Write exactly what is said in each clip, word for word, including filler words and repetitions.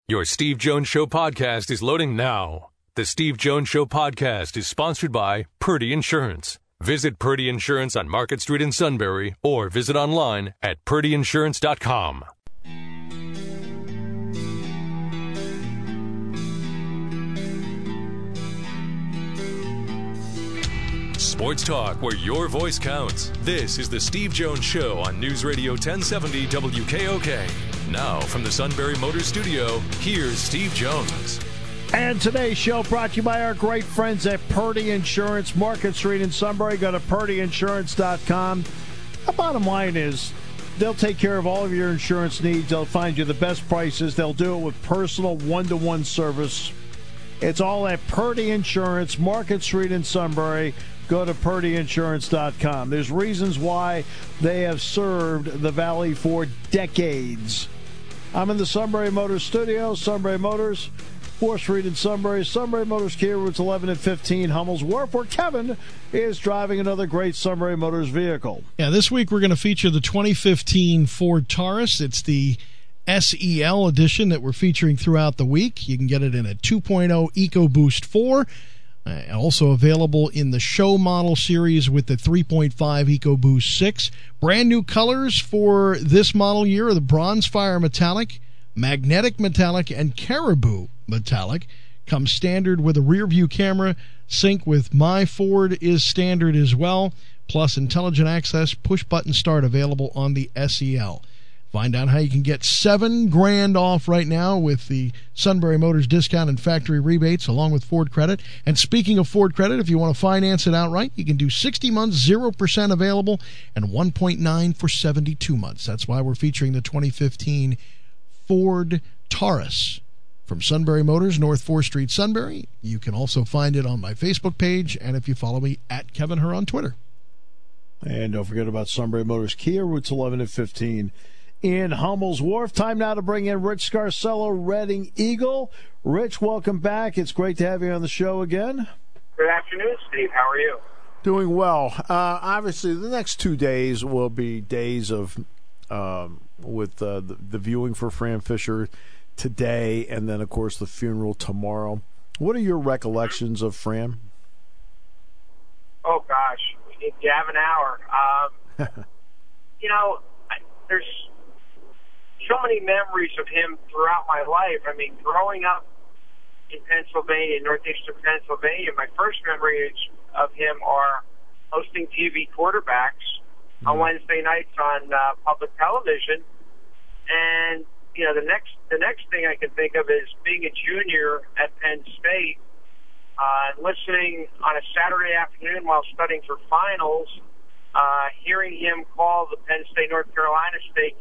Your Steve Jones Show podcast is loading now. The Steve Jones Show podcast is sponsored by Purdy Insurance. Visit Purdy Insurance on Market Street in Sunbury or visit online at purdy insurance dot com. Sports talk where your voice counts. This is the Steve Jones Show on News Radio ten seventy W K O K. Now from the Sunbury Motors Studio, here's Steve Jones. And today's show brought to you by our great friends at Purdy Insurance, Market Street in Sunbury. Go to purdy insurance dot com. The bottom line is they'll take care of all of your insurance needs. They'll find you the best prices. They'll do it with personal one-to-one service. It's all at Purdy Insurance, Market Street in Sunbury. Go to purdy insurance dot com. There's reasons why they have served the Valley for decades. I'm in the Sunbury Motors studio. Sunbury Motors, fourth Street in Sunbury. Sunbury Motors Kia routes eleven and fifteen, Hummel's Wharf, where Kevin is driving another great Sunbury Motors vehicle. Yeah, this week we're going to feature the twenty fifteen Ford Taurus. It's the S E L edition that we're featuring throughout the week. You can get it in a two point oh EcoBoost four. Uh, also available in the show model series with the three point five EcoBoost six. Brand new colors for this model year are the Bronze Fire Metallic, Magnetic Metallic, and Caribou Metallic. Comes standard with a rear view camera. Sync with My Ford is standard as well. Plus intelligent access, push button start available on the S E L. Find out how you can get seven grand off right now with the Sunbury Motors discount and factory rebates along with Ford Credit. And speaking of Ford Credit, if you want to finance it outright, you can do sixty months, zero percent available, and one point nine for seventy-two months. That's why we're featuring the twenty fifteen Ford Taurus from Sunbury Motors, North fourth Street, Sunbury. You can also find it on my Facebook page, and if you follow me, at Kevin Herr on Twitter. And don't forget about Sunbury Motors Kia, routes eleven and fifteen. In Hummel's Wharf. Time now to bring in Rich Scarcello, Reading Eagle. Rich, welcome back. It's great to have you on the show again. Good afternoon, Steve. How are you? Doing well. Uh, obviously, the next two days will be days of um, with uh, the, the viewing for Fran Fisher today, and then, of course, the funeral tomorrow. What are your recollections of Fran? Oh, gosh. If you have an hour. Um, you know, there's so many memories of him throughout my life. I mean, growing up in Pennsylvania, northeastern Pennsylvania, my first memories of him are hosting T V quarterbacks mm-hmm. on Wednesday nights on uh, public television. And, you know, the next the next thing I can think of is being a junior at Penn State, uh, listening on a Saturday afternoon while studying for finals, uh, hearing him call the Penn State-North Carolina State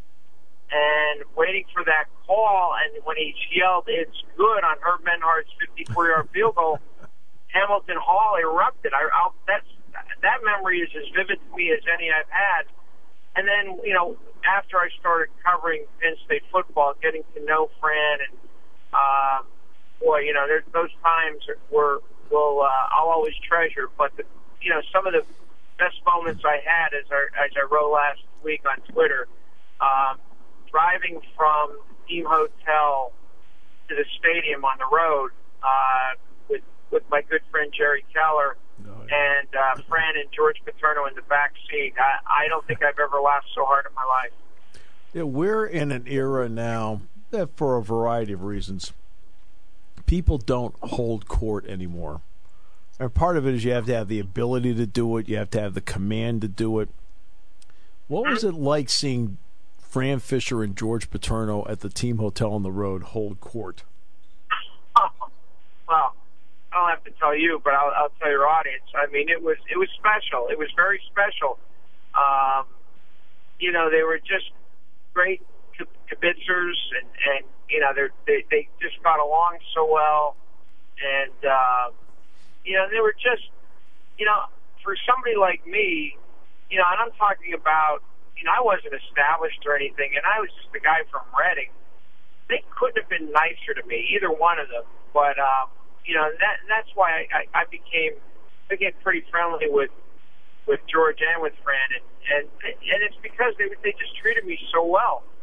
and waiting for that call, and when he yelled, "It's good," on Herb Menhardt's fifty-four-yard field goal, Hamilton Hall erupted. I, I'll, that's, that memory is as vivid to me as any I've had. And then, you know, after I started covering Penn State football, getting to know Fran, and, uh, boy, you know, there, those times were, will uh, I'll always treasure. But, the, you know, some of the best moments I had, as I, as I wrote last week on Twitter, um, driving from the team hotel to the stadium on the road uh, with with my good friend Jerry Keller oh, yeah. and uh, Fran and George Paterno in the back seat. I, I don't think I've ever laughed so hard in my life. Yeah, we're in an era now that, for a variety of reasons, people don't hold court anymore. And part of it is you have to have the ability to do it. You have to have the command to do it. What was it like seeing Fran Fisher and George Paterno at the team hotel on the road hold court? Oh, well, I don't have to tell you, but I'll, I'll tell your audience. I mean, it was it was special. It was very special. Um, you know, they were just great kibitzers, and, and you know, they they just got along so well, and uh, you know, they were just, you know, for somebody like me, you know, and I'm talking about, you know, I wasn't established or anything, and I was just the guy from Reading. They couldn't have been nicer to me, either one of them. But, um, you know, that, that's why I, I, I became, I get pretty friendly with with George and with Fran, and, and, and it's because they they just treated me so well.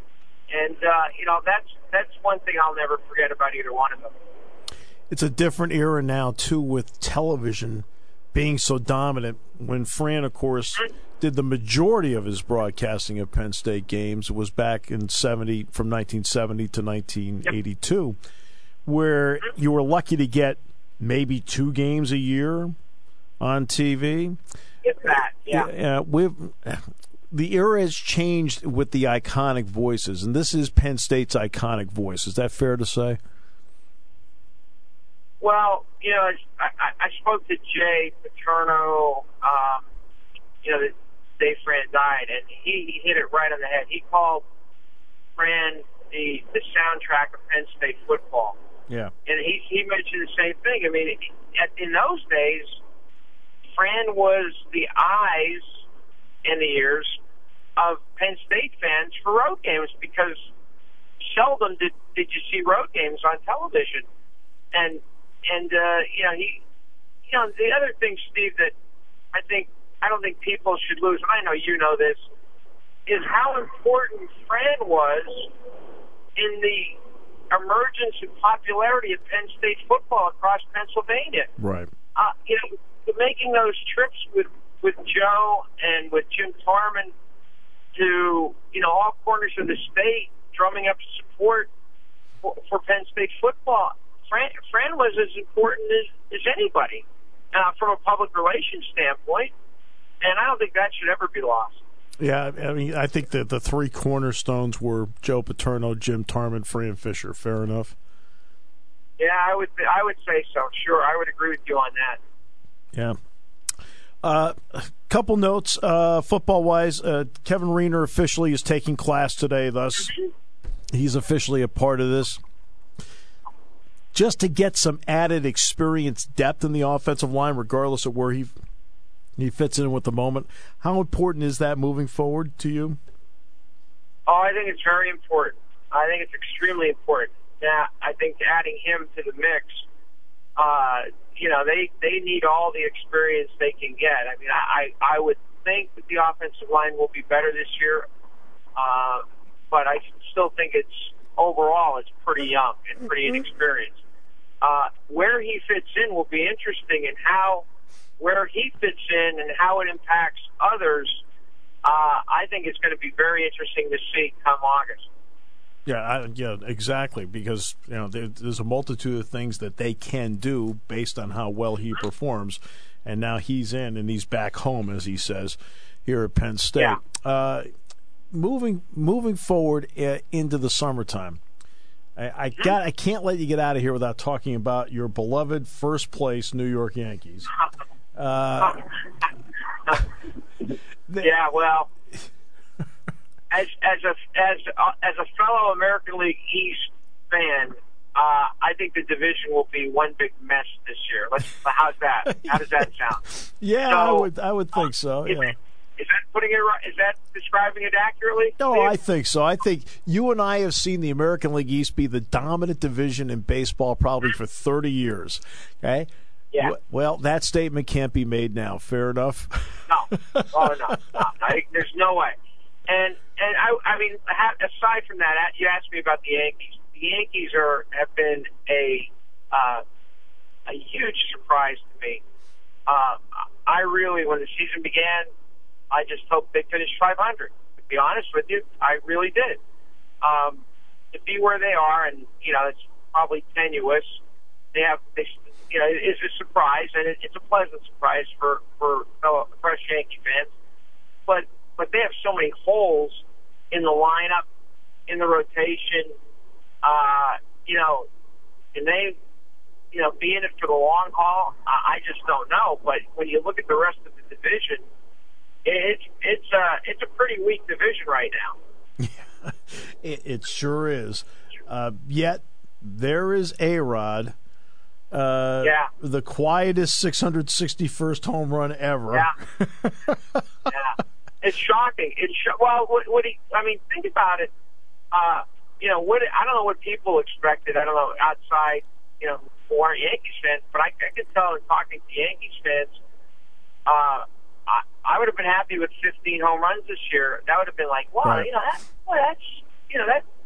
And, uh, you know, that's that's one thing I'll never forget about either one of them. It's a different era now, too, with television being so dominant. When Fran, of course, did the majority of his broadcasting of Penn State games, was back in seventy, from nineteen seventy to nineteen eighty-two, yep. where you were lucky to get maybe two games a year on T V. If that, yeah. yeah we've, the era has changed with the iconic voices, and this is Penn State's iconic voice. Is that fair to say? Well, you know, I, I spoke to Jay Paterno, um, you know, the day Fran died, and he, he hit it right on the head. He called Fran the, the soundtrack of Penn State football. Yeah. And he, he mentioned the same thing. I mean, in those days, Fran was the eyes and the ears of Penn State fans for road games, because seldom did, did you see road games on television. And, and uh, you know, he, you know, the other thing, Steve, that I think, I don't think people should lose, and I know you know this, is how important Fran was in the emergence and popularity of Penn State football across Pennsylvania. Right. Uh, you know, making those trips with, with Joe and with Jim Tarman to, you know, all corners of the state, drumming up support for, for Penn State football. Fran, Fran was as important as, as anybody uh, from a public relations standpoint, and I don't think that should ever be lost. Yeah, I mean, I think that the three cornerstones were Joe Paterno, Jim Tarman, Fran Fisher. Fair enough. Yeah, I would I would say so. Sure, I would agree with you on that. Yeah. Uh, a couple notes, uh, football-wise. Uh, Kevin Rayner officially is taking class today, thus he's officially a part of this. Just to get some added experience, depth in the offensive line, regardless of where he he fits in with the moment. How important is that moving forward to you? Oh, I think it's very important. I think it's extremely important. Yeah, I think adding him to the mix, uh, you know, they, they need all the experience they can get. I mean, I, I would think that the offensive line will be better this year, uh, but I still think it's overall it's pretty young and pretty inexperienced. Uh, where he fits in will be interesting, and how where he fits in and how it impacts others, uh, I think it's going to be very interesting to see come August. Yeah, I, yeah, exactly. Because you know there, there's a multitude of things that they can do based on how well he performs, and now he's in and he's back home, as he says, here at Penn State. Yeah. Uh, moving moving forward uh, into the summertime, I, I got I can't let you get out of here without talking about your beloved first place New York Yankees. Uh, yeah, well. As as a as uh, as a fellow American League East fan, uh, I think the division will be one big mess this year. Let's, how's that? How does that sound? Yeah, so, I would I would think so. Is, yeah. it, is that putting it right? Is that describing it accurately? No, Steve? I think so. I think you and I have seen the American League East be the dominant division in baseball probably for thirty years. Okay. Yeah. Well, that statement can't be made now. Fair enough. No. Oh no. no. I, there's no way. And and I I mean, aside from that, you asked me about the Yankees. The Yankees are have been a uh, a huge surprise to me. Uh, I really, when the season began, I just hoped they'd finish five hundred. To be honest with you, I really did. Um, to be where they are, and you know, it's probably tenuous. They have, they, you know, it's a surprise, and it, it's a pleasant surprise for for fellow fresh Yankee fans. But but they have so many holes in the lineup, in the rotation, uh, you know, and they, you know, be in it for the long haul. I, I just don't know. But when you look at the rest of the division, it, it's it's uh, it's a pretty weak division right now. Yeah, it, it sure is. Uh, yet there is A-Rod. Uh, yeah. The quietest six hundred sixty-first home run ever. Yeah. Yeah. It's shocking. It's sh- well, what, what he, I mean, think about it. Uh, you know, what I don't know what people expected. I don't know outside, you know, who aren't Yankees fans, but I, I can tell in talking to Yankees fans, uh, I, I would have been happy with fifteen home runs this year. That would have been like, wow, right. you know, that, well, that's, you know, that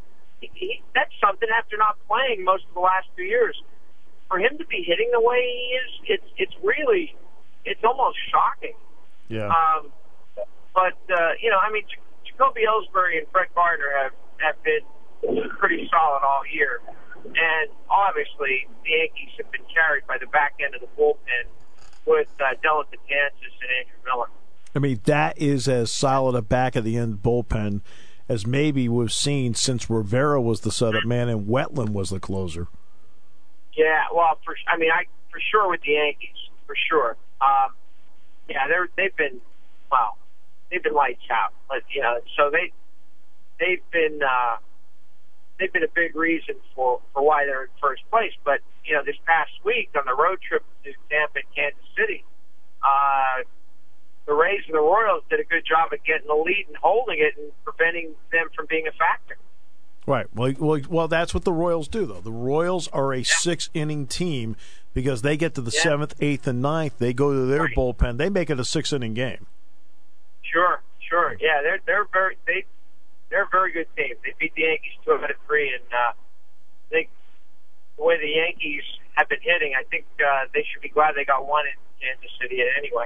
he, he, that's something after not playing most of the last two years. For him to be hitting the way he is, it's it's really, it's almost shocking. Yeah. Um, but, uh, you know, I mean, Jacoby Ellsbury and Brett Gardner have, have been pretty solid all year. And obviously, the Yankees have been carried by the back end of the bullpen with uh, Dylan Betances and Andrew Miller. I mean, that is as solid a back-of-the-end bullpen as maybe we've seen since Rivera was the setup man and Wetland was the closer. Yeah, well, for I mean, I for sure with the Yankees, for sure. Um, yeah, they're they've been well, they've been lights out. But, you know, so they they've been uh, they've been a big reason for, for why they're in first place. But, you know, this past week on the road trip to Tampa and Kansas City, uh, the Rays and the Royals did a good job of getting the lead and holding it and preventing them from being a factor. Right. Well, well, well, that's what the Royals do, though. The Royals are a yeah. six-inning team because they get to the yeah. seventh, eighth, and ninth. They go to their right. bullpen. They make it a six-inning game. Sure, sure. Yeah, they're they're very they they're a very good team. They beat the Yankees two out of three, and uh, I think the way the Yankees have been hitting, I think uh, they should be glad they got one in Kansas City anyway.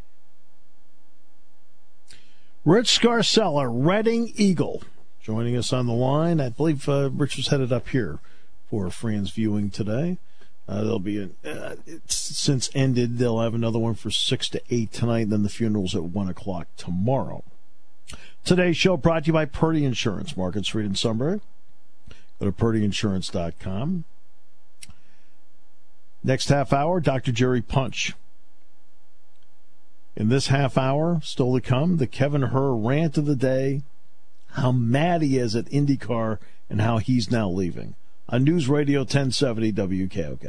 Rich Scarcella, Reading Eagle, joining us on the line. I believe uh, Rich was headed up here for Friends viewing today. Uh, there'll be a, uh, it's since ended. They'll have another one for six to eight tonight. And then the funeral's at one o'clock tomorrow. Today's show brought to you by Purdy Insurance, Market Street in Sunbury. Go to purdy insurance dot com. Next half hour, Doctor Jerry Punch. In this half hour, still to come, the Kevin Herr rant of the day, how mad he is at IndyCar, and how he's now leaving. On News Radio ten seventy W K O K.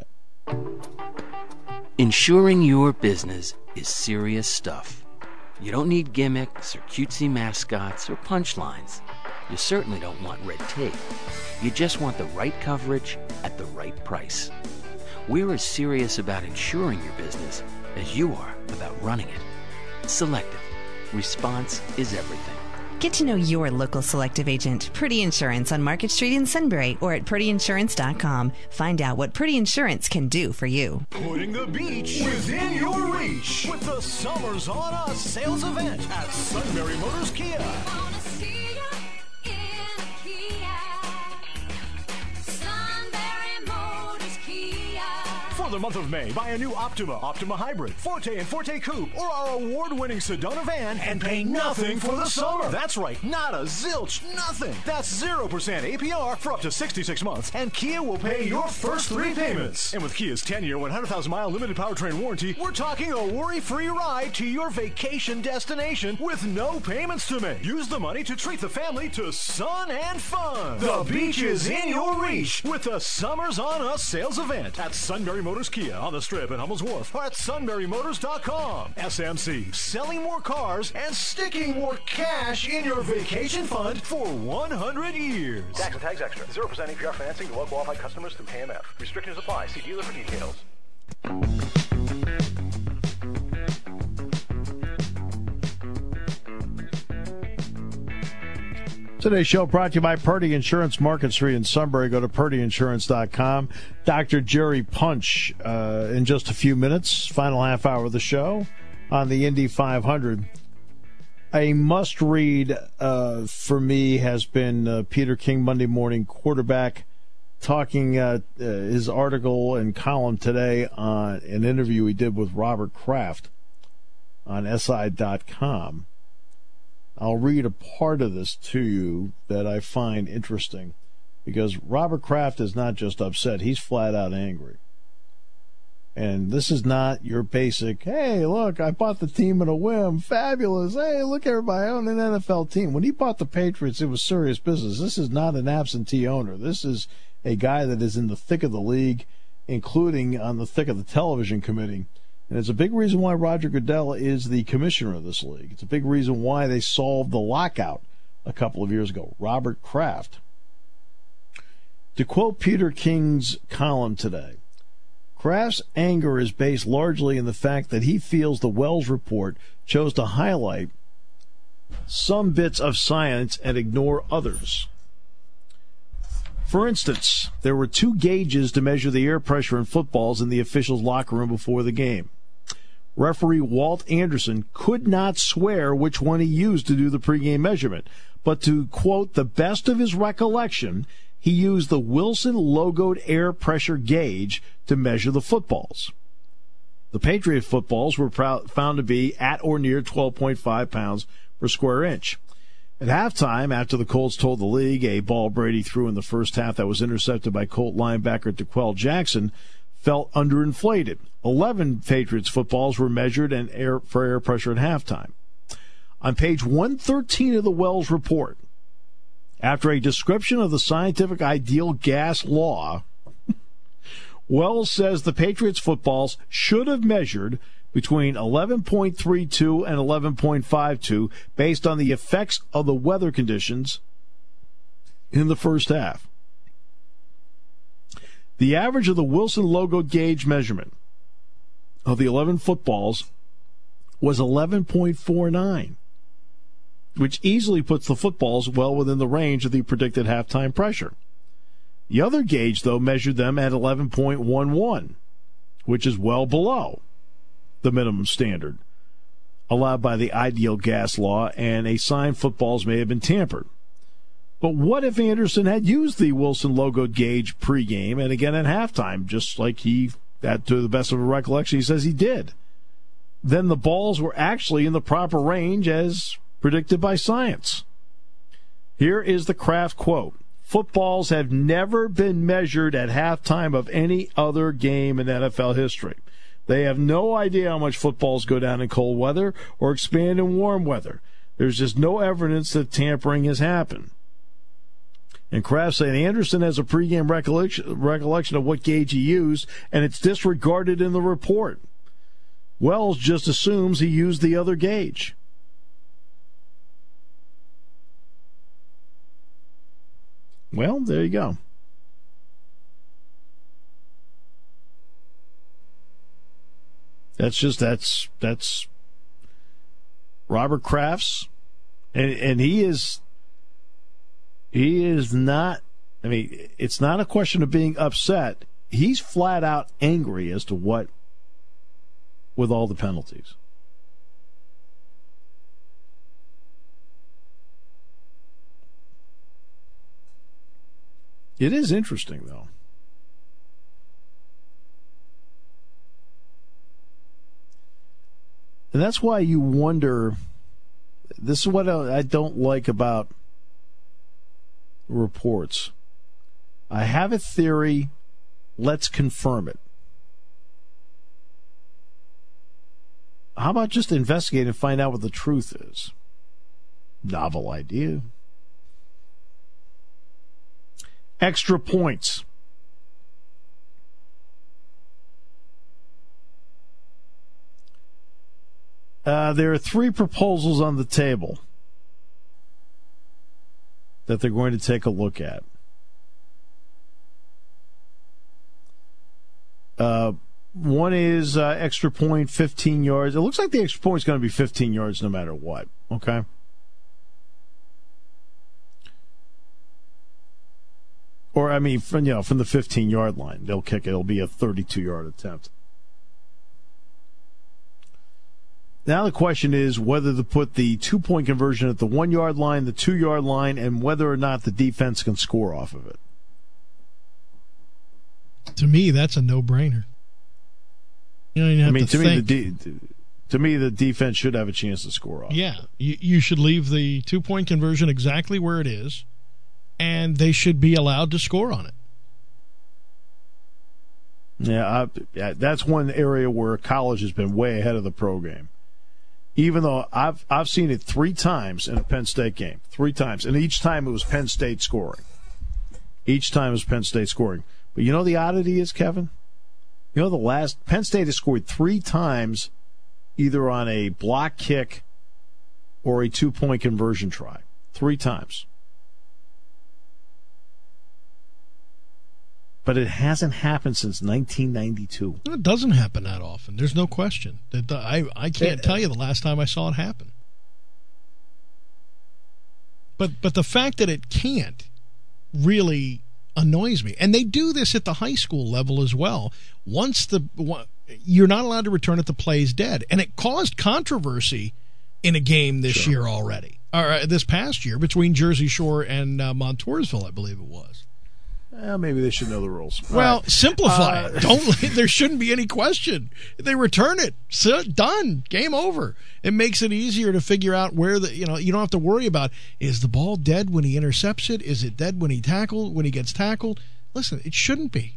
Insuring your business is serious stuff. You don't need gimmicks or cutesy mascots or punchlines. You certainly don't want red tape. You just want the right coverage at the right price. We're as serious about insuring your business as you are about running it. Selective. Response is everything. Get to know your local Selective agent, Purdy Insurance, on Market Street in Sunbury or at purdy insurance dot com. Find out what Purdy Insurance can do for you. Putting the beach within your reach with the Summers on Us sales event at Sunbury Motors Kia. For the month of May, buy a new Optima, Optima Hybrid, Forte, and Forte Coupe, or our award-winning Sedona van and pay nothing for the summer. That's right, not a zilch, nothing. That's zero percent A P R for up to sixty-six months, and Kia will pay your first three payments. And with Kia's ten-year, one hundred thousand mile limited powertrain warranty, we're talking a worry-free ride to your vacation destination with no payments to make. Use the money to treat the family to sun and fun. The beach is in your reach with the Summers on Us sales event at Sunbury Motors Kia on the Strip at Hummel's Wharf or at sunbury motors dot com. S M C, selling more cars and sticking more cash in your vacation fund for one hundred years. Tax and tags extra. zero percent A P R financing to well-qualified customers through K M F. Restrictions apply. See dealer for details. Today's show brought to you by Purdy Insurance, Market Street in Sunbury. Go to purdy insurance dot com. Doctor Jerry Punch uh, in just a few minutes. Final half hour of the show on the Indy five hundred. A must-read uh, for me has been uh, Peter King, Monday Morning Quarterback, talking uh, uh, his article and column today on an interview he did with Robert Kraft on S I dot com. I'll read a part of this to you that I find interesting because Robert Kraft is not just upset, he's flat out angry. And this is not your basic, hey, look, I bought the team in a whim, fabulous, hey, look, everybody, I own an N F L team. When he bought the Patriots, it was serious business. This is not an absentee owner. This is a guy that is in the thick of the league, including on the thick of the television committee. And it's a big reason why Roger Goodell is the commissioner of this league. It's a big reason why they solved the lockout a couple of years ago. Robert Kraft. To quote Peter King's column today, Kraft's anger is based largely in the fact that he feels the Wells report chose to highlight some bits of science and ignore others. For instance, there were two gauges to measure the air pressure in footballs in the officials' locker room before the game. Referee Walt Anderson could not swear which one he used to do the pregame measurement, but to quote the best of his recollection, he used the Wilson logoed air pressure gauge to measure the footballs. The Patriot footballs were found to be at or near twelve point five pounds per square inch. At halftime, after the Colts told the league a ball Brady threw in the first half that was intercepted by Colt linebacker DeQuell Jackson felt underinflated. Eleven Patriots footballs were measured and air, for air pressure at halftime. On page one thirteen of the Wells report, after a description of the scientific ideal gas law, Wells says the Patriots footballs should have measured between eleven point three two and eleven point five two based on the effects of the weather conditions in the first half. The average of the Wilson logo gauge measurement of the eleven footballs was eleven point four nine, which easily puts the footballs well within the range of the predicted halftime pressure. The other gauge, though, measured them at eleven point one one, which is well below the minimum standard allowed by the ideal gas law, and a sign footballs may have been tampered. But what if Anderson had used the Wilson logoed gauge pregame and again at halftime, just like he, that to the best of his recollection, he says he did? Then the balls were actually in the proper range as predicted by science. Here is the Kraft quote. Footballs have never been measured at halftime of any other game in N F L history. They have no idea how much footballs go down in cold weather or expand in warm weather. There's just no evidence that tampering has happened. And Kraft saying Anderson has a pregame recollection, recollection of what gauge he used, and it's disregarded in the report. Wells just assumes he used the other gauge. Well, there you go. That's just that's that's Robert Kraft's, and and he is he is not. I mean, it's not a question of being upset. He's flat out angry as to what with all the penalties. It is interesting, though. And that's why you wonder, this is what I don't like about reports. I have a theory, let's confirm it. How about just investigate and find out what the truth is? Novel idea. Extra points. Uh, there are three proposals on the table that they're going to take a look at. Uh, one is uh, extra point, fifteen yards. It looks like the extra point is going to be fifteen yards no matter what. Okay. Or, I mean, from, you know, from the fifteen-yard line, they'll kick it. It'll be a thirty-two-yard attempt. Now the question is whether to put the two-point conversion at the one-yard line, the two-yard line, and whether or not the defense can score off of it. To me, that's a no-brainer. You don't even have I mean, to, to think. me, the de- to me, the defense should have a chance to score off. Yeah, you, you should leave the two-point conversion exactly where it is, and they should be allowed to score on it. Yeah, I, that's one area where college has been way ahead of the pro game. Even though I've I've seen it three times in a Penn State game, three times, and each time it was Penn State scoring. Each time it was Penn State scoring. But you know the oddity is, Kevin? You know the last Penn State has scored three times, either on a block kick or a two-point conversion try. Three times. But it hasn't happened since nineteen ninety-two. It doesn't happen that often. There's no question. I, I can't tell you the last time I saw it happen. But but the fact that it can't really annoys me. And they do this at the high school level as well. Once the you're not allowed to return it, the play's dead. And it caused controversy in a game this sure. year already, or uh, this past year, between Jersey Shore and uh, Montoursville, I believe it was. Well, maybe they should know the rules. Well, right. simplify uh, it. Don't. There shouldn't be any question. They return it. So, done. Game over. It makes it easier to figure out where the. You know, you don't have to worry about, is the ball dead when he intercepts it? Is it dead when he tackled when he gets tackled? Listen, it shouldn't be.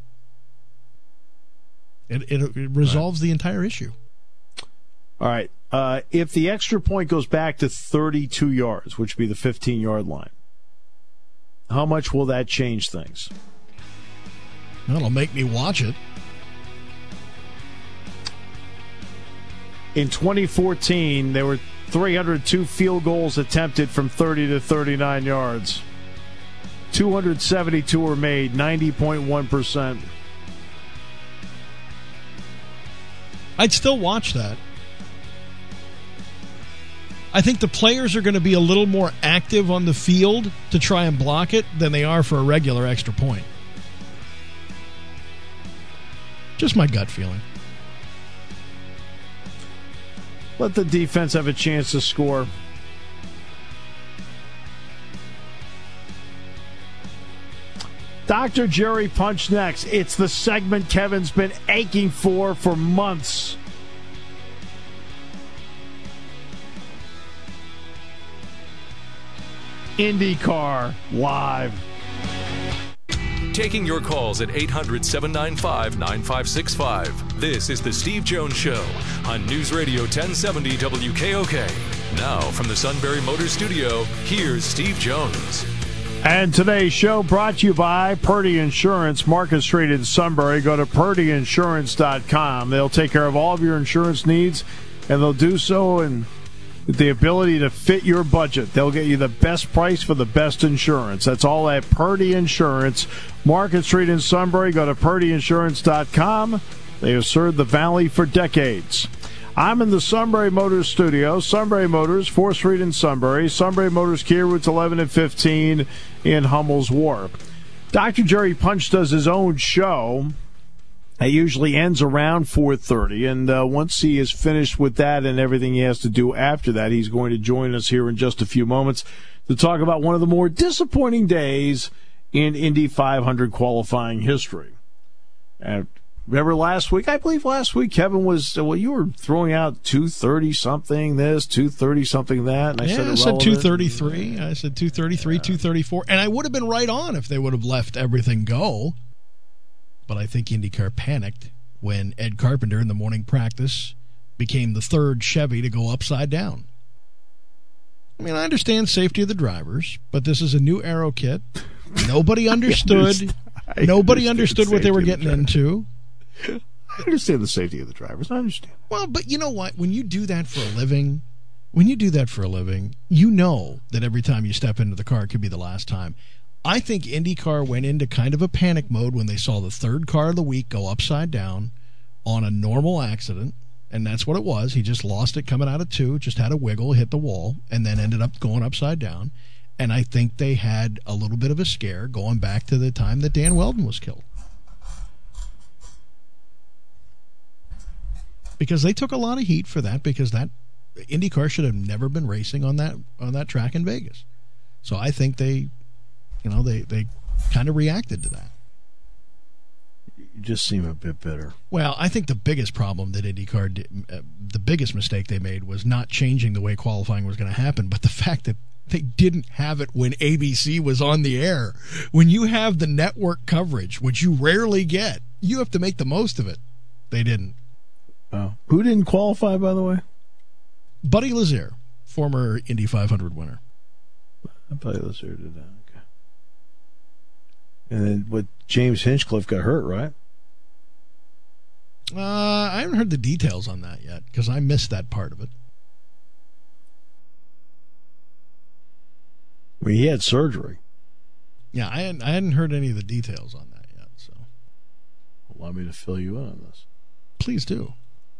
It it, it resolves right. the entire issue. All right. Uh, if the extra point goes back to thirty-two yards, which would be the fifteen-yard line, how much will that change things? That'll make me watch it. In twenty fourteen, there were three hundred two field goals attempted from thirty to thirty-nine yards. two hundred seventy-two were made, ninety point one percent. I'd still watch that. I think the players are going to be a little more active on the field to try and block it than they are for a regular extra point. Just my gut feeling. Let the defense have a chance to score. Doctor Jerry Punch next. It's the segment Kevin's been aching for for months. IndyCar Live. Taking your calls at eight hundred, seven nine five, nine five six five. This is The Steve Jones Show on News Radio ten seventy W K O K. Now from the Sunbury Motors Studio, here's Steve Jones. And today's show brought to you by Purdy Insurance, Market Street in Sunbury. Go to purdy insurance dot com. They'll take care of all of your insurance needs, and they'll do so in the ability to fit your budget. They'll get you the best price for the best insurance. That's all at Purdy Insurance, Market Street in Sunbury. Go to purdy insurance dot com. They have served the Valley for decades. I'm in the Sunbury Motors studio. Sunbury Motors, fourth Street in Sunbury. Sunbury Motors Kia, routes eleven and fifteen in Hummel's Wharf. Doctor Jerry Punch does his own show. It usually ends around four thirty, and uh, once he is finished with that and everything he has to do after that, he's going to join us here in just a few moments to talk about one of the more disappointing days in Indy five hundred qualifying history. And remember last week? I believe last week Kevin was, well, you were throwing out two thirty something this, two thirty something that, and I yeah, said I said two thirty-three. I said two thirty-three, yeah. two thirty-four, and I would have been right on if they would have let everything go. But I think IndyCar panicked when Ed Carpenter in the morning practice became the third Chevy to go upside down. I mean, I understand safety of the drivers, but this is a new aero kit. Nobody understood. I nobody understood, understood what they were getting the into. I understand the safety of the drivers. I understand. Well, but you know what? When you do that for a living, when you do that for a living, you know that every time you step into the car, it could be the last time. I think IndyCar went into kind of a panic mode when they saw the third car of the week go upside down on a normal accident, and that's what it was. He just lost it coming out of two, just had a wiggle, hit the wall, and then ended up going upside down. And I think they had a little bit of a scare going back to the time that Dan Weldon was killed. Because they took a lot of heat for that, because that IndyCar should have never been racing on that on that track in Vegas. So I think they... You know, they, they kind of reacted to that. You just seem a bit bitter. Well, I think the biggest problem that IndyCar did, uh, the biggest mistake they made was not changing the way qualifying was going to happen, but the fact that they didn't have it when A B C was on the air. When you have the network coverage, which you rarely get, you have to make the most of it. They didn't. Oh. Who didn't qualify, by the way? Buddy Lazier, former Indy five hundred winner. Buddy Lazier did that. And then what? James Hinchcliffe got hurt, right? Uh, I haven't heard the details on that yet because I missed that part of it. I mean, he had surgery. Yeah, I hadn't, I hadn't heard any of the details on that yet. So, allow me to fill you in on this. Please do.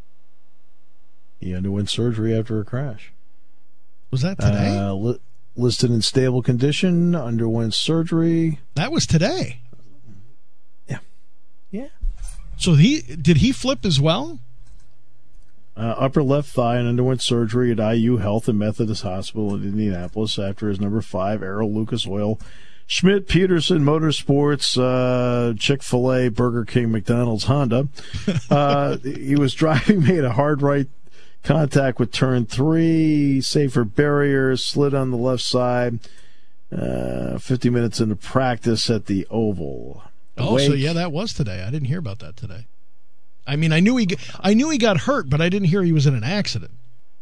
He underwent surgery after a crash. Was that today? Uh, li- listed in stable condition, underwent surgery. That was today. Yeah. So he did he flip as well? Uh, upper left thigh and underwent surgery at I U Health and Methodist Hospital in Indianapolis after his number five, Errol Lucas Oil, Schmidt, Peterson, Motorsports, uh, Chick-fil-A, Burger King, McDonald's, Honda. Uh, he was driving, made a hard right contact with turn three, safer barrier, slid on the left side, uh, fifty minutes into practice at the Oval. Oh, Wake. So yeah, that was today. I didn't hear about that today. I mean, I knew he, I knew he got hurt, but I didn't hear he was in an accident.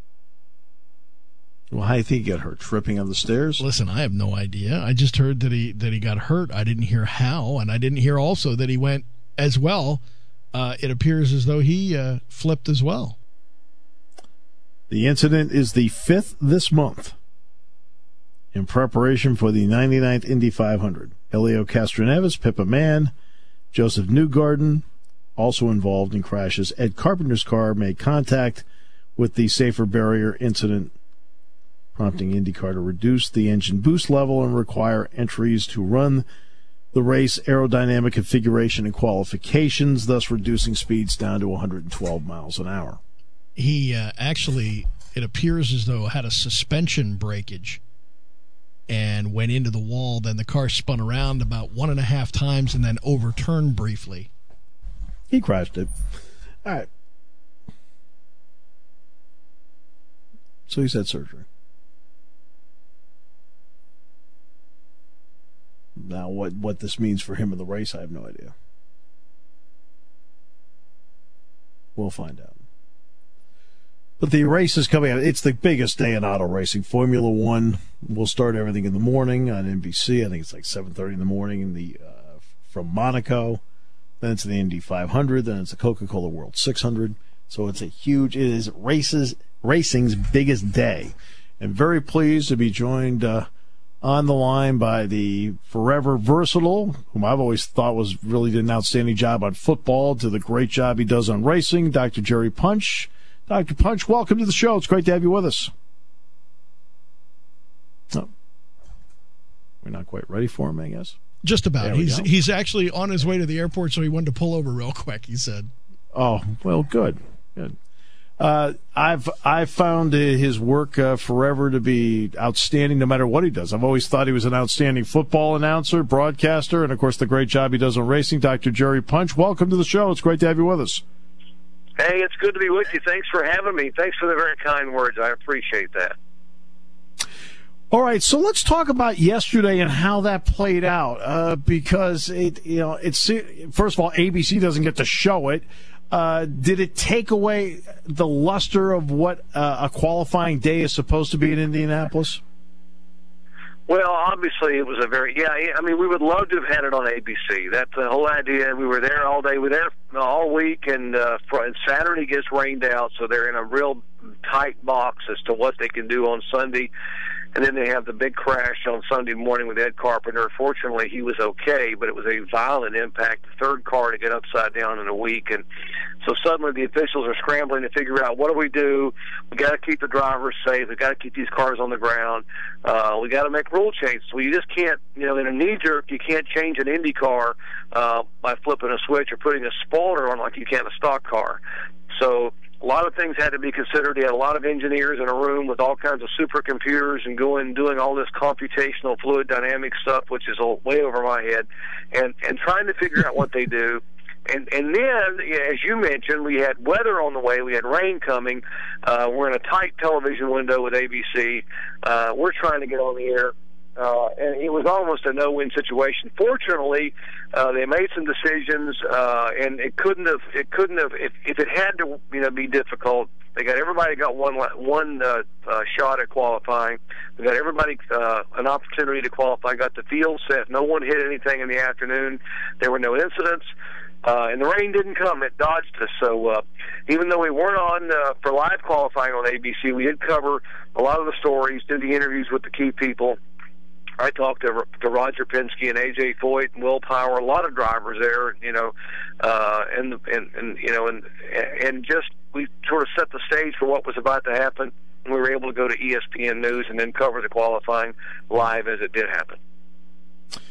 Well, how do you think he got hurt? Tripping on the stairs? Listen, I have no idea. I just heard that he that he got hurt. I didn't hear how, and I didn't hear also that he went as well. Uh, it appears as though he uh, flipped as well. The incident is the fifth this month in preparation for the ninety-ninth Indy five hundred. Helio Castroneves, Pippa Mann, Joseph Newgarden, also involved in crashes. Ed Carpenter's car made contact with the safer barrier incident, prompting IndyCar to reduce the engine boost level and require entries to run the race aerodynamic configuration and qualifications, thus reducing speeds down to one hundred twelve miles an hour. He uh, actually, it appears as though, had a suspension breakage and went into the wall. Then the car spun around about one and a half times and then overturned briefly. He crashed it. All right. So he's had surgery. Now, what, what this means for him in the race, I have no idea. We'll find out. But the race is coming out. It's the biggest day in auto racing. Formula One will start everything in the morning on N B C. I think it's like seven thirty in the morning in the uh, from Monaco. Then it's the Indy five hundred. Then it's the Coca-Cola World six hundred. So it's a huge, it is races, racing's biggest day. And very pleased to be joined uh, on the line by the forever versatile, whom I've always thought was really did an outstanding job on football, to the great job he does on racing, Doctor Jerry Punch. Doctor Punch, welcome to the show. It's great to have you with us. Oh. We're not quite ready for him, I guess. Just about. He's go. he's actually on his way to the airport, so he wanted to pull over real quick, he said. Oh, well, good. Good. Uh, I've I've found his work uh, forever to be outstanding no matter what he does. I've always thought he was an outstanding football announcer, broadcaster, and, of course, the great job he does on racing. Doctor Jerry Punch, welcome to the show. It's great to have you with us. Hey, it's good to be with you. Thanks for having me. Thanks for the very kind words. I appreciate that. All right, so let's talk about yesterday and how that played out, uh, because it, you know, it's first of all, A B C doesn't get to show it. Uh, did it take away the luster of what uh, a qualifying day is supposed to be in Indianapolis? Well, obviously it was a very, yeah, I mean, we would love to have had it on A B C. That's the whole idea. We were there all day. We were there all week, and, uh, and Saturday gets rained out, so they're in a real tight box as to what they can do on Sunday. And then they have the big crash on Sunday morning with Ed Carpenter. Fortunately, he was okay, but it was a violent impact, the third car to get upside down in a week. And so suddenly the officials are scrambling to figure out, what do we do? We got to keep the drivers safe. We got to keep these cars on the ground. Uh, we got to make rule changes. So you just can't, you know, in a knee-jerk, you can't change an Indy car uh, by flipping a switch or putting a spoiler on like you can a stock car. So a lot of things had to be considered. He had a lot of engineers in a room with all kinds of supercomputers and going doing all this computational fluid dynamics stuff, which is way over my head, and and trying to figure out what they do. And and then, as you mentioned, we had weather on the way. We had rain coming. Uh, we're in a tight television window with A B C. Uh, we're trying to get on the air. Uh, and it was almost a no-win situation. Fortunately, uh, they made some decisions, uh, and it couldn't have. It couldn't have. If, if it had to, you know, be difficult. They got everybody got one one uh, uh, shot at qualifying. They got everybody uh, an opportunity to qualify. Got the field set. No one hit anything in the afternoon. There were no incidents. Uh, and the rain didn't come. It dodged us. So uh, even though we weren't on uh, for live qualifying on A B C, we did cover a lot of the stories, did the interviews with the key people. I talked to, to Roger Penske and A J Foyt and Will Power, a lot of drivers there, you know, uh, and, and, and, you know, and, and just, we sort of set the stage for what was about to happen. And we were able to go to E S P N News and then cover the qualifying live as it did happen.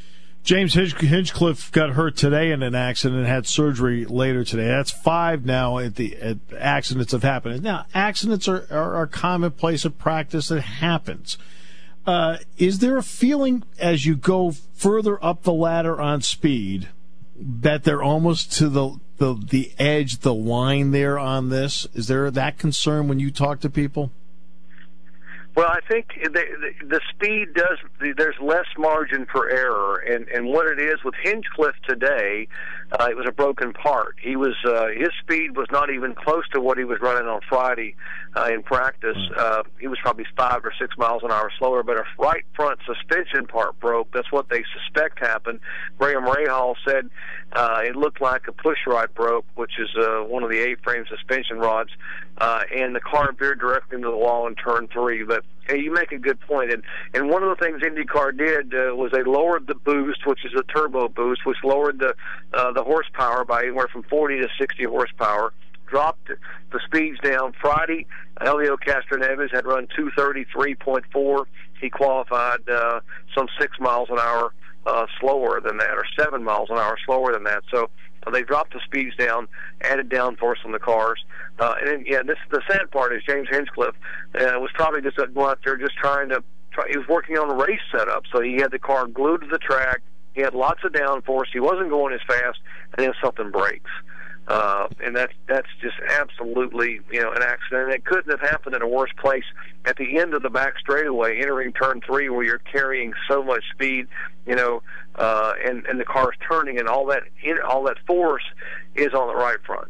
James Hinchcliffe got hurt today in an accident and had surgery later today. That's five now at the at accidents have happened. Now, accidents are, are, are commonplace of practice. It happens. Uh, is there a feeling as you go further up the ladder on speed that they're almost to the, the, the edge, the line there on this? Is there that concern when you talk to people? Well, I think the, the, the speed does, there's less margin for error. And, and what it is with Hinchcliffe today, uh, it was a broken part. He was, uh, his speed was not even close to what he was running on Friday uh, in practice. Uh, he was probably five or six miles an hour slower, but a right front suspension part broke. That's what they suspect happened. Graham Rahal said uh, it looked like a push rod broke, which is uh, one of the A-frame suspension rods, uh, and the car veered directly into the wall in turn three. But hey, you make a good point, and and one of the things IndyCar did uh, was they lowered the boost, which is a turbo boost, which lowered the uh, the horsepower by anywhere from forty to sixty horsepower. Dropped the speeds down. Friday, Helio Castroneves had run two thirty-three point four. He qualified uh, some six miles an hour uh, slower than that, or seven miles an hour slower than that. So uh, they dropped the speeds down, added downforce on the cars. Uh, and then, yeah, this the sad part is James Hinchcliffe uh, was probably just going out there just trying to. Try, he was working on the race setup, so he had the car glued to the track. He had lots of downforce. He wasn't going as fast, and then something breaks. Uh, and that's that's just absolutely, you know, an accident. And it couldn't have happened in a worse place at the end of the back straightaway, entering turn three, where you're carrying so much speed, you know, uh, and and the car's turning, and all that all that force is on the right front.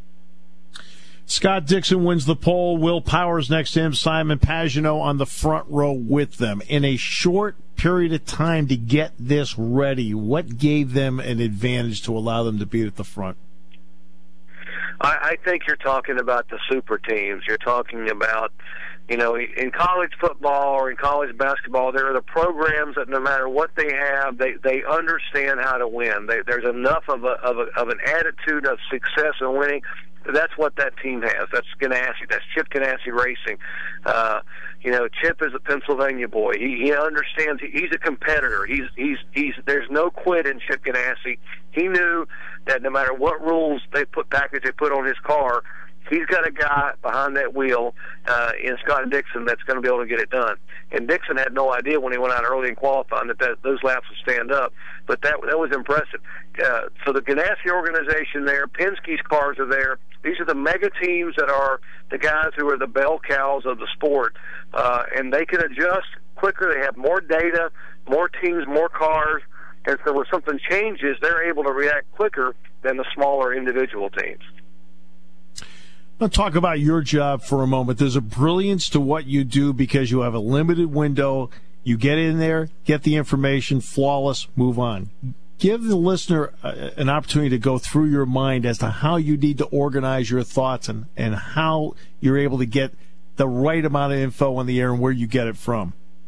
Scott Dixon wins the pole. Will Powers next to him. Simon Pagenaud on the front row with them. In a short period of time to get this ready, what gave them an advantage to allow them to be at the front? I, I think you're talking about the super teams. You're talking about, you know, in college football or in college basketball, there are the programs that no matter what they have, they, they understand how to win. They, there's enough of a, of a of an attitude of success and winning. That's what that team has. That's Ganassi. That's Chip Ganassi Racing. Uh, you know, Chip is a Pennsylvania boy. He, he understands. He, he's a competitor. He's he's he's. There's no quit in Chip Ganassi. He knew that no matter what rules they put package they put on his car, he's got a guy behind that wheel uh, in Scott Dixon that's going to be able to get it done. And Dixon had no idea when he went out early in qualifying that, that those laps would stand up. But that that was impressive. Uh, so the Ganassi organization there, Penske's cars are there. These are the mega teams that are the guys who are the bell cows of the sport. Uh, and they can adjust quicker. They have more data, more teams, more cars. And so when something changes, they're able to react quicker than the smaller individual teams. Let's talk about your job for a moment. There's a brilliance to what you do because you have a limited window. You get in there, get the information, flawless, move on. Give the listener uh, an opportunity to go through your mind as to how you need to organize your thoughts and, and how you're able to get the right amount of info on the air and where you get it from.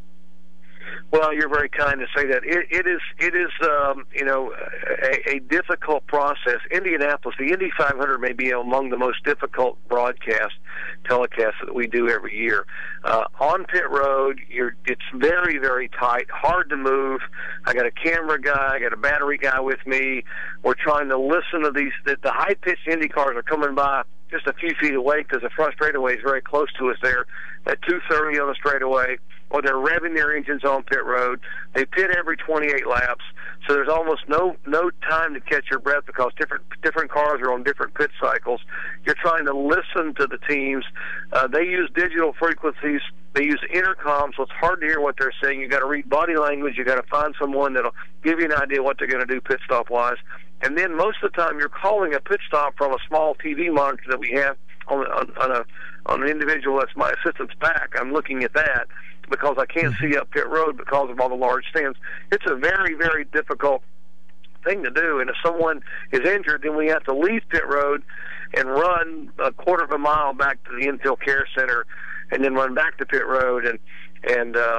Well, you're very kind to say that. It, it is, it is, um, you know, a, a difficult process. Indianapolis, the Indy five hundred may be among the most difficult broadcast telecasts that we do every year. Uh, on pit road, you're, it's very, very tight, hard to move. I got a camera guy, I got a battery guy with me. We're trying to listen to these. The, the high-pitched Indy cars are coming by just a few feet away because the front straightaway is very close to us there at two thirty on the straightaway. Or they're revving their engines on pit road. They pit every twenty-eight laps, so there's almost no no time to catch your breath because different different cars are on different pit cycles. You're trying to listen to the teams. Uh, they use digital frequencies. They use intercom, so it's hard to hear what they're saying. You got to read body language. You got to find someone that'll give you an idea what they're going to do pit stop wise. And then most of the time, you're calling a pit stop from a small T V monitor that we have on on, on a on an individual that's my assistant's back. I'm looking at that because I can't see up pit road because of all the large stands. It's a very, very difficult thing to do. And if someone is injured, then we have to leave pit road and run a quarter of a mile back to the infield care center and then run back to pit road. And, and uh,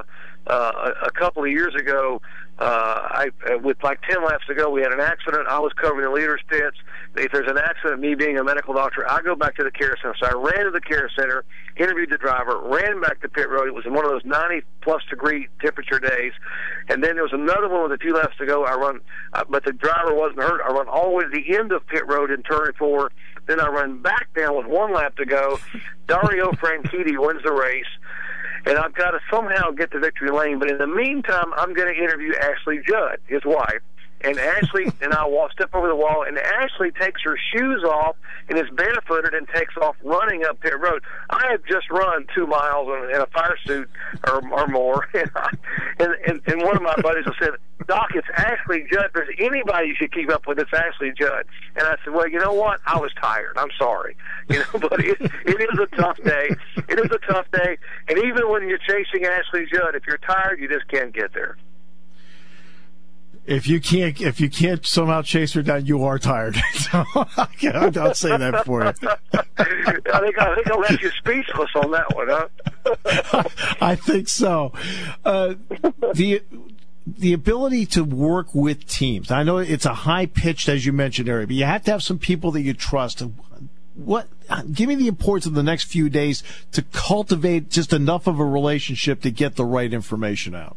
uh, a, a couple of years ago. Uh, I uh, with like ten laps to go, we had an accident. I was covering the leaders' pits. If there's an accident, me being a medical doctor, I go back to the care center. So I ran to the care center, interviewed the driver, ran back to pit road. It was in one of those ninety plus degree temperature days, and then there was another one with a few laps to go. I run, uh, but the driver wasn't hurt. I run all the way to the end of pit road in turn four. Then I run back down with one lap to go. Dario Franchitti wins the race. And I've got to somehow get to victory lane. But in the meantime, I'm going to interview Ashley Judd, his wife. And Ashley and I will step over the wall, and Ashley takes her shoes off and is barefooted and takes off running up pit road. I have just run two miles in, in a fire suit or, or more. And, I, and, and, and one of my buddies said, Doc, it's Ashley Judd. If there's anybody you should keep up with, it's Ashley Judd. And I said, well, you know what? I was tired. I'm sorry. You know, but it, it is a tough day. It is a tough day. And even when you're chasing Ashley Judd, if you're tired, you just can't get there. If you can't, if you can't somehow chase her down, you are tired. So I'll, I'll say that for you. I think I think I'll let you speechless on that one, huh? I think so. Uh, the the ability to work with teams. I know it's a high pitched, as you mentioned, area, but you have to have some people that you trust. What? Give me the importance of the next few days to cultivate just enough of a relationship to get the right information out.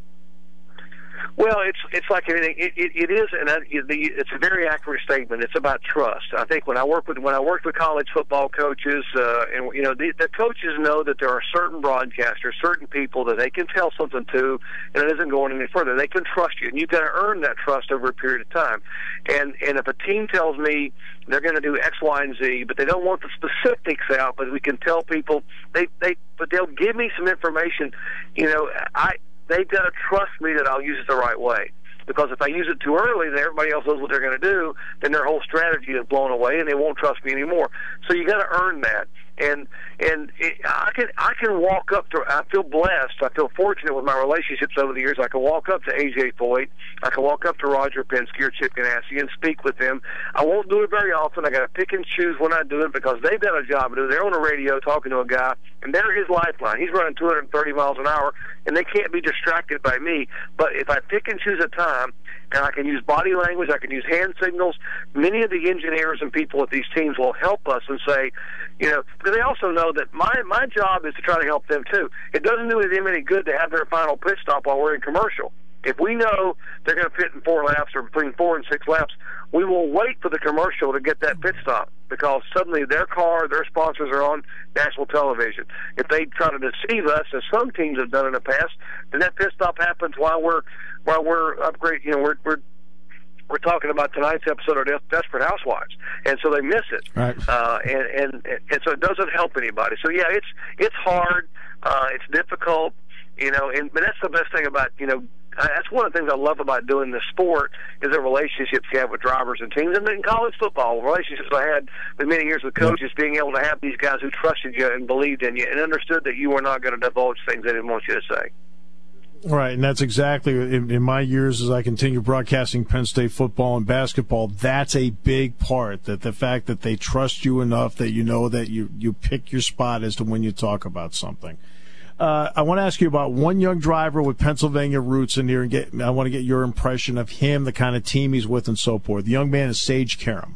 Well, it's it's like anything. It, it, it is, and it's a very accurate statement. It's about trust. I think when I work with when I worked with college football coaches, uh, and you know, the, the coaches know that there are certain broadcasters, certain people that they can tell something to, and it isn't going any further. They can trust you, and you've got to earn that trust over a period of time. And and if a team tells me they're going to do X, Y, and Z, but they don't want the specifics out, but we can tell people they they but they'll give me some information. You know, I. They've got to trust me that I'll use it the right way. Because if I use it too early, then everybody else knows what they're going to do, then their whole strategy is blown away, and they won't trust me anymore. So you got to earn that. And and it, I can I can walk up to. I feel blessed. I feel fortunate with my relationships over the years. I can walk up to A J Foyt. I can walk up to Roger Penske or Chip Ganassi and speak with them. I won't do it very often. I got to pick and choose when I do it because they've got a job to do. They're on the radio talking to a guy, and they're his lifeline. He's running two hundred thirty miles an hour, and they can't be distracted by me. But if I pick and choose a time, and I can use body language, I can use hand signals, many of the engineers and people at these teams will help us and say, you know, because they also know that my my job is to try to help them too. It doesn't do them any good to have their final pit stop while we're in commercial. If we know they're going to pit in four laps or between four and six laps, we will wait for the commercial to get that pit stop because suddenly their car, their sponsors are on national television. If they try to deceive us, as some teams have done in the past, then that pit stop happens while we're while we're upgrade. You know, we're we're we're talking about tonight's episode of Desperate Housewives, and so they miss it. Right. Uh, and, and and so it doesn't help anybody. So yeah, it's it's hard, uh, it's difficult, you know. And but that's the best thing about you know. That's one of the things I love about doing this sport is the relationships you have with drivers and teams. And in college football, relationships I had with many years with coaches, being able to have these guys who trusted you and believed in you and understood that you were not going to divulge things they didn't want you to say. Right, and that's exactly, in, in my years as I continue broadcasting Penn State football and basketball, that's a big part, that the fact that they trust you enough that you know that you, you pick your spot as to when you talk about something. Uh, I want to ask you about one young driver with Pennsylvania roots in here, and get, I want to get your impression of him, the kind of team he's with, and so forth. The young man is Sage Karam.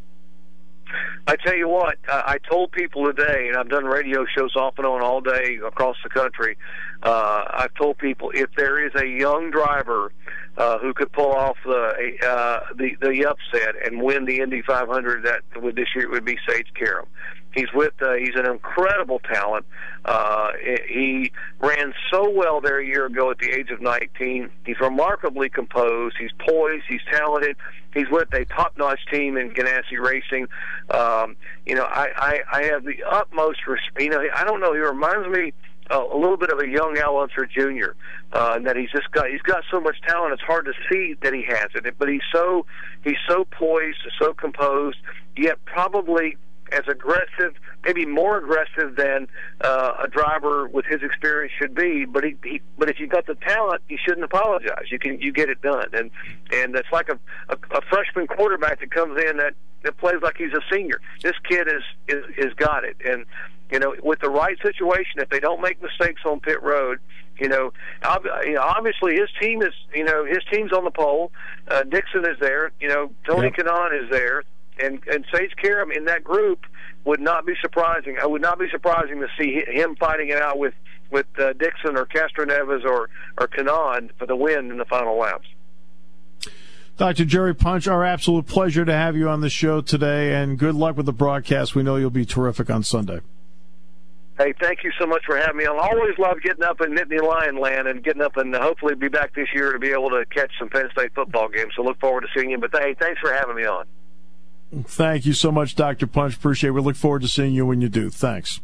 I tell you what, uh, I told people today, and I've done radio shows off and on all day across the country, uh, I've told people if there is a young driver uh, who could pull off the, uh, the the upset and win the Indy five hundred, that would this year it would be Sage Karam. He's with. Uh, he's an incredible talent. Uh, he ran so well there a year ago at the age of nineteen. He's remarkably composed. He's poised. He's talented. He's with a top-notch team in Ganassi Racing. Um, you know, I, I, I have the utmost respect. You know, I don't know. He reminds me uh, a little bit of a young Al Unser Junior Uh, and that he's just got. He's got so much talent. It's hard to see that he has it. But he's so he's so poised, so composed, yet probably as aggressive, maybe more aggressive than uh, a driver with his experience should be. But he, he, but if you've got the talent, you shouldn't apologize. You can, you get it done. And and it's like a, a, a freshman quarterback that comes in that, that plays like he's a senior. This kid is is is got it. And you know, with the right situation, if they don't make mistakes on pit road, You know, ob- you know, obviously his team is, you know, his team's on the pole. Uh, Dixon is there. You know, Tony yep. Kanaan is there, and and Sage Karam in that group would not be surprising. I would not be surprising to see him fighting it out with with uh, Dixon or Castroneves or or Kanaan for the win in the final laps. Doctor Jerry Punch, our absolute pleasure to have you on the show today, and good luck with the broadcast. We know you'll be terrific on Sunday. Hey, thank you so much for having me on. I always love getting up in Nittany Lion Land and getting up and hopefully be back this year to be able to catch some Penn State football games. So look forward to seeing you. But hey, thanks for having me on. Thank you so much, Doctor Punch. Appreciate it. We look forward to seeing you when you do. Thanks.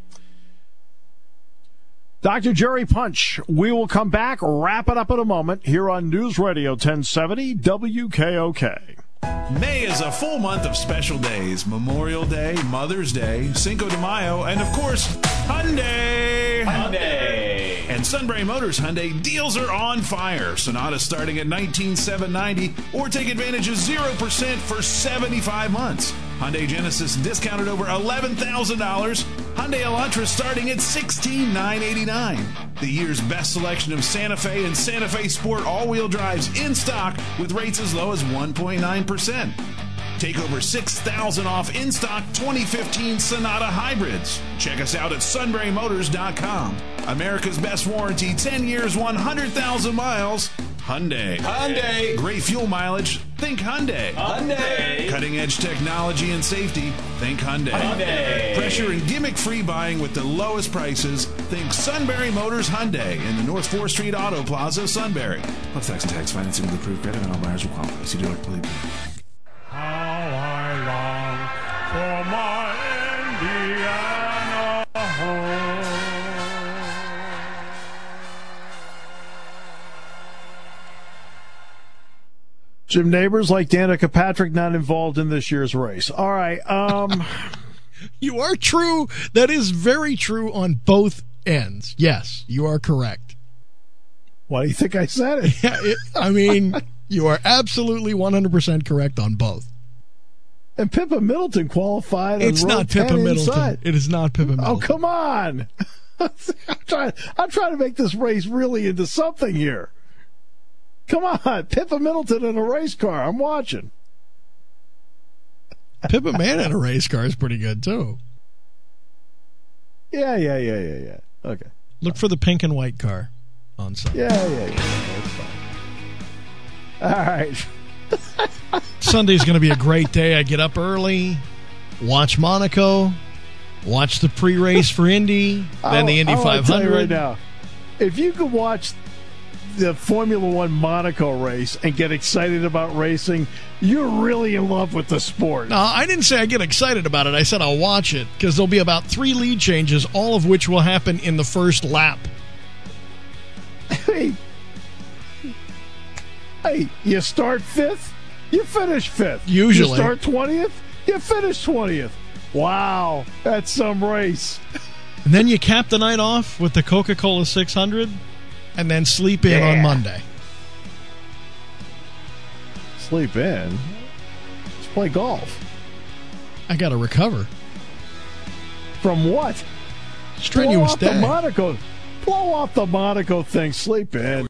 Doctor Jerry Punch. We will come back, wrap it up in a moment here on News Radio ten seventy W K O K. May is a full month of special days. Memorial Day, Mother's Day, Cinco de Mayo, and of course, Hyundai! Hyundai! And Sunbury Motors Hyundai deals are on fire. Sonata starting at nineteen thousand seven hundred ninety dollars or take advantage of zero percent for seventy-five months. Hyundai Genesis discounted over eleven thousand dollars. Hyundai Elantra starting at sixteen thousand nine hundred eighty-nine dollars. The year's best selection of Santa Fe and Santa Fe Sport all-wheel drives in stock with rates as low as one point nine percent. Take over six thousand dollars off in-stock twenty fifteen Sonata hybrids. Check us out at sunbury motors dot com. America's best warranty, ten years, one hundred thousand miles. Hyundai. Hyundai. Great fuel mileage. Think Hyundai. Hyundai. Cutting-edge technology and safety. Think Hyundai. Hyundai. Pressure and gimmick-free buying with the lowest prices. Think Sunbury Motors Hyundai in the North fourth Street Auto Plaza, Sunbury. Plus tax and tax financing with approved credit and all buyers will qualify. See dealer, believe me. How I long for my Indiana home. Jim Neighbors, like Danica Patrick, not involved in this year's race. All right. Um, you are true. That is very true on both ends. Yes, you are correct. Why do you think I said it? Yeah, it I mean, you are absolutely one hundred percent correct on both. And Pippa Middleton qualified. It's not Pippa Middleton. Inside. It is not Pippa Middleton. Oh, come on. I'm trying, I'm trying to make this race really into something here. Come on, Pippa Middleton in a race car. I'm watching. Pippa Man in a race car is pretty good, too. Yeah, yeah, yeah, yeah, yeah. Okay. Look for the pink and white car on Sunday. Yeah, yeah, yeah. That's fine. All right. Sunday's going to be a great day. I get up early, watch Monaco, watch the pre-race for Indy, then the Indy five hundred. Tell you right now, if you could watch the Formula One Monaco race and get excited about racing, you're really in love with the sport. No, I didn't say I get excited about it. I said I'll watch it because there'll be about three lead changes, all of which will happen in the first lap. Hey, hey, you start fifth, you finish fifth. Usually. You start twentieth, you finish twentieth. Wow, that's some race. And then you cap the night off with the Coca-Cola six hundred. And then sleep in yeah. on Monday. Sleep in? Let's play golf. I got to recover. From what? Strenuous Blow off day. The Monaco. Blow off the Monaco thing. Sleep in.